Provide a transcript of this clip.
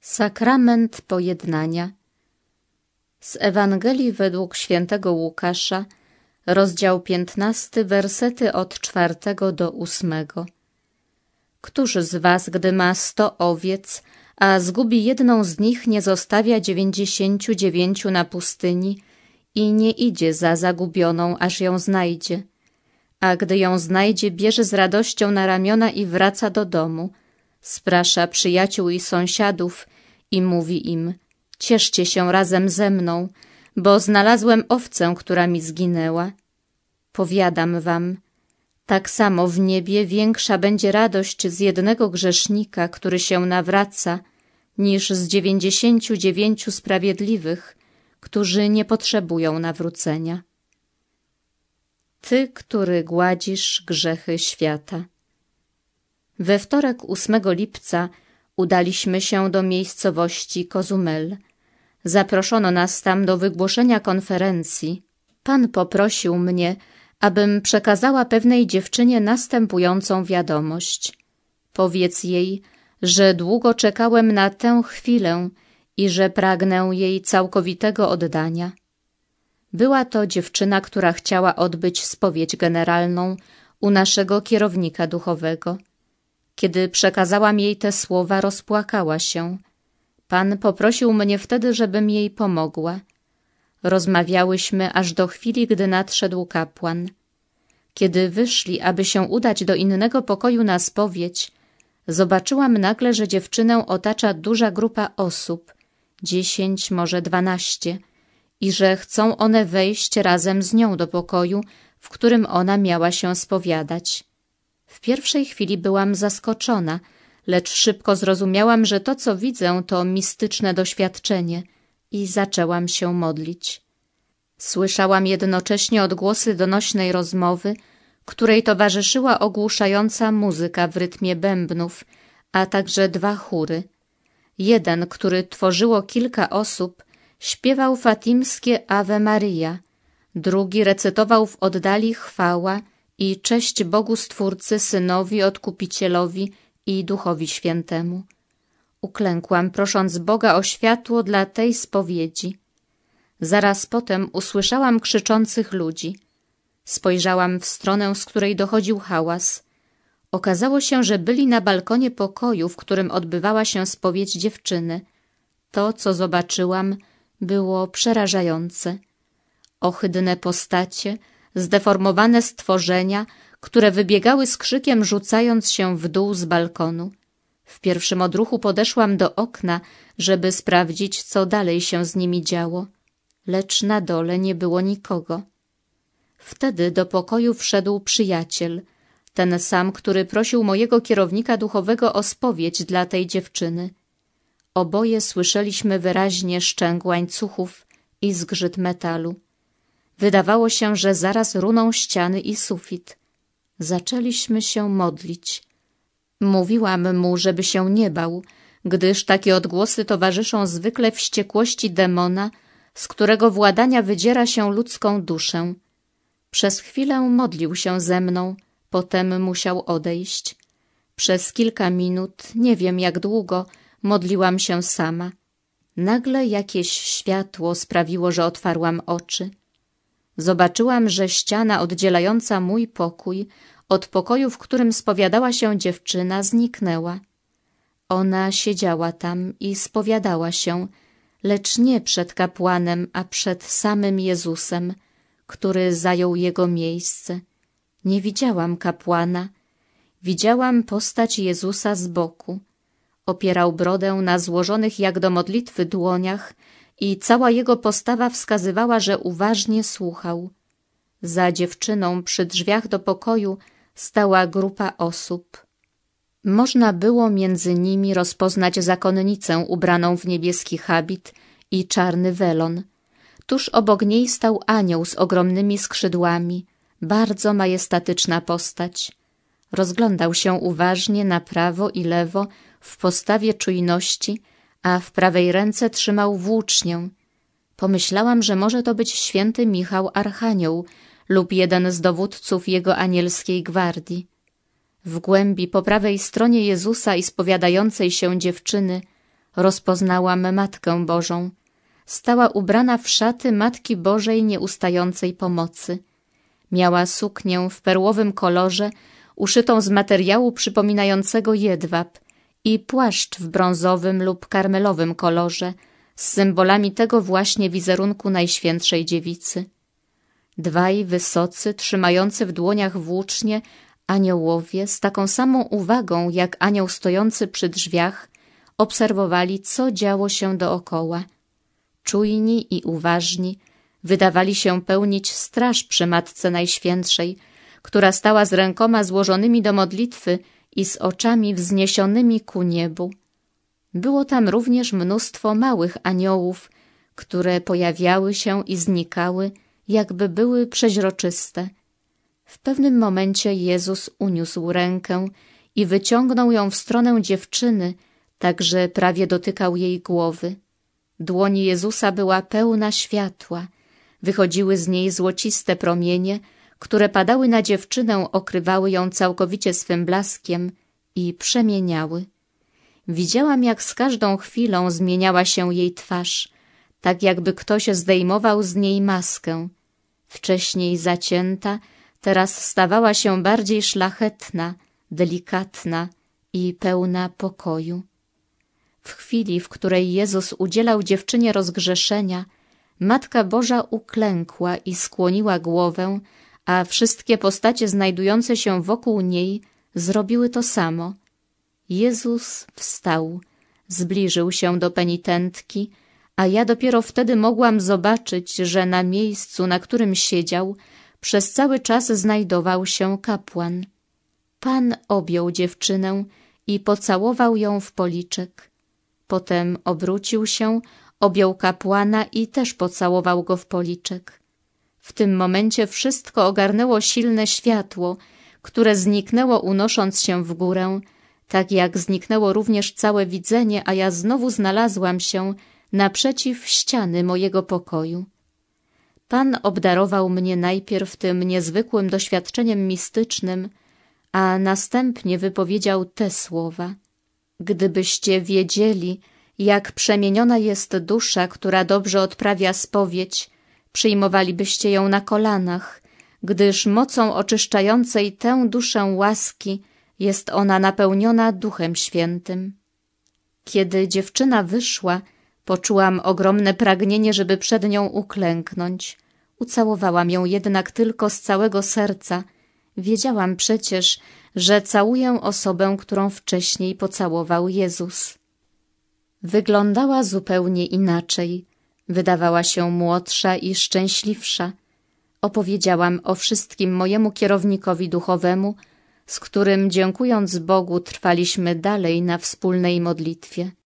Sakrament pojednania. Z Ewangelii według świętego Łukasza, rozdział 15, wersety od 4 do 8. Któż z was, gdy ma 100 owiec, a zgubi jedną z nich, nie zostawia 99 na pustyni i nie idzie za zagubioną, aż ją znajdzie? A gdy ją znajdzie, bierze z radością na ramiona i wraca do domu. Sprasza przyjaciół i sąsiadów i mówi im: cieszcie się razem ze mną, bo znalazłem owcę, która mi zginęła. Powiadam wam, tak samo w niebie większa będzie radość z jednego grzesznika, który się nawraca, niż z 99 sprawiedliwych, którzy nie potrzebują nawrócenia. Ty, który gładzisz grzechy świata. We wtorek 8 lipca udaliśmy się do miejscowości Cozumel. Zaproszono nas tam do wygłoszenia konferencji. Pan poprosił mnie, abym przekazała pewnej dziewczynie następującą wiadomość. Powiedz jej, że długo czekałem na tę chwilę i że pragnę jej całkowitego oddania. Była to dziewczyna, która chciała odbyć spowiedź generalną u naszego kierownika duchowego. Kiedy przekazałam jej te słowa, rozpłakała się. Pan poprosił mnie wtedy, żebym jej pomogła. Rozmawiałyśmy aż do chwili, gdy nadszedł kapłan. Kiedy wyszli, aby się udać do innego pokoju na spowiedź, zobaczyłam nagle, że dziewczynę otacza duża grupa osób, 10, może 12, i że chcą one wejść razem z nią do pokoju, w którym ona miała się spowiadać. W pierwszej chwili byłam zaskoczona, lecz szybko zrozumiałam, że to, co widzę, to mistyczne doświadczenie i zaczęłam się modlić. Słyszałam jednocześnie odgłosy donośnej rozmowy, której towarzyszyła ogłuszająca muzyka w rytmie bębnów, a także 2 chóry. Jeden, który tworzyło kilka osób, śpiewał fatimskie Ave Maria, drugi recytował w oddali chwała i cześć Bogu Stwórcy, Synowi, Odkupicielowi i Duchowi Świętemu. Uklękłam, prosząc Boga o światło dla tej spowiedzi. Zaraz potem usłyszałam krzyczących ludzi. Spojrzałam w stronę, z której dochodził hałas. Okazało się, że byli na balkonie pokoju, w którym odbywała się spowiedź dziewczyny. To, co zobaczyłam, było przerażające. Ohydne postacie, zdeformowane stworzenia, które wybiegały z krzykiem, rzucając się w dół z balkonu. W pierwszym odruchu podeszłam do okna, żeby sprawdzić, co dalej się z nimi działo, lecz na dole nie było nikogo. Wtedy do pokoju wszedł przyjaciel, ten sam, który prosił mojego kierownika duchowego o spowiedź dla tej dziewczyny. Oboje słyszeliśmy wyraźnie szczęk łańcuchów i zgrzyt metalu. Wydawało się, że zaraz runą ściany i sufit. Zaczęliśmy się modlić. Mówiłam mu, żeby się nie bał, gdyż takie odgłosy towarzyszą zwykle wściekłości demona, z którego władania wydziera się ludzką duszę. Przez chwilę modlił się ze mną, potem musiał odejść. Przez kilka minut, nie wiem jak długo, modliłam się sama. Nagle jakieś światło sprawiło, że otwarłam oczy. Zobaczyłam, że ściana oddzielająca mój pokój od pokoju, w którym spowiadała się dziewczyna, zniknęła. Ona siedziała tam i spowiadała się, lecz nie przed kapłanem, a przed samym Jezusem, który zajął jego miejsce. Nie widziałam kapłana. Widziałam postać Jezusa z boku. Opierał brodę na złożonych jak do modlitwy dłoniach i cała jego postawa wskazywała, że uważnie słuchał. Za dziewczyną przy drzwiach do pokoju stała grupa osób. Można było między nimi rozpoznać zakonnicę ubraną w niebieski habit i czarny welon. Tuż obok niej stał anioł z ogromnymi skrzydłami, bardzo majestatyczna postać. Rozglądał się uważnie na prawo i lewo w postawie czujności, a w prawej ręce trzymał włócznię. Pomyślałam, że może to być święty Michał Archanioł lub jeden z dowódców jego anielskiej gwardii. W głębi po prawej stronie Jezusa i spowiadającej się dziewczyny rozpoznałam Matkę Bożą. Stała ubrana w szaty Matki Bożej Nieustającej Pomocy. Miała suknię w perłowym kolorze, uszytą z materiału przypominającego jedwab i płaszcz w brązowym lub karmelowym kolorze, z symbolami tego właśnie wizerunku Najświętszej Dziewicy. Dwaj wysocy, trzymający w dłoniach włócznie aniołowie z taką samą uwagą jak anioł stojący przy drzwiach obserwowali, co działo się dookoła. Czujni i uważni wydawali się pełnić straż przy Matce Najświętszej, która stała z rękoma złożonymi do modlitwy i z oczami wzniesionymi ku niebu. Było tam również mnóstwo małych aniołów, które pojawiały się i znikały, jakby były przeźroczyste. W pewnym momencie Jezus uniósł rękę i wyciągnął ją w stronę dziewczyny, tak że prawie dotykał jej głowy. Dłoń Jezusa była pełna światła. Wychodziły z niej złociste promienie, które padały na dziewczynę, okrywały ją całkowicie swym blaskiem i przemieniały. Widziałam, jak z każdą chwilą zmieniała się jej twarz, tak jakby ktoś zdejmował z niej maskę. Wcześniej zacięta, teraz stawała się bardziej szlachetna, delikatna i pełna pokoju. W chwili, w której Jezus udzielał dziewczynie rozgrzeszenia, Matka Boża uklękła i skłoniła głowę, a wszystkie postacie znajdujące się wokół niej zrobiły to samo. Jezus wstał, zbliżył się do penitentki, a ja dopiero wtedy mogłam zobaczyć, że na miejscu, na którym siedział, przez cały czas znajdował się kapłan. Pan objął dziewczynę i pocałował ją w policzek. Potem obrócił się, objął kapłana i też pocałował go w policzek. W tym momencie wszystko ogarnęło silne światło, które zniknęło, unosząc się w górę, tak jak zniknęło również całe widzenie, a ja znowu znalazłam się naprzeciw ściany mojego pokoju. Pan obdarował mnie najpierw tym niezwykłym doświadczeniem mistycznym, a następnie wypowiedział te słowa: gdybyście wiedzieli, jak przemieniona jest dusza, która dobrze odprawia spowiedź, przyjmowalibyście ją na kolanach, gdyż mocą oczyszczającej tę duszę łaski jest ona napełniona Duchem Świętym. Kiedy dziewczyna wyszła, poczułam ogromne pragnienie, żeby przed nią uklęknąć. Ucałowałam ją jednak tylko z całego serca. Wiedziałam przecież, że całuję osobę, którą wcześniej pocałował Jezus. Wyglądała zupełnie inaczej. Wydawała się młodsza i szczęśliwsza. Opowiedziałam o wszystkim mojemu kierownikowi duchowemu, z którym, dziękując Bogu, trwaliśmy dalej na wspólnej modlitwie.